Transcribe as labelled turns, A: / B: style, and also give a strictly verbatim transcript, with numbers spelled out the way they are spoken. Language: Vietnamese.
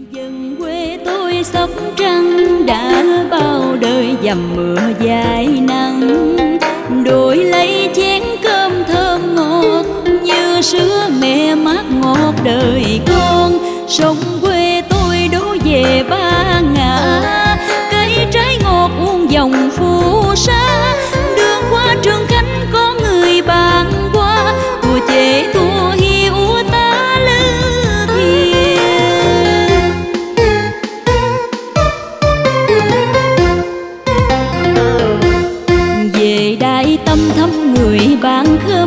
A: Dân quê tôi Sóc Trăng đã bao đời dầm mưa dài nắng, đổi lấy chén cơm thơm ngọt như sữa mẹ mát ngọt đời con. Sông quê tôi đổ về Ba Ngã, cây trái ngọt uông dòng phù sa. Đường qua Trường Khánh có người bạn qua, thua chê thua hiu ta lư thuyền. Về Đại Tâm thăm người bạn khơi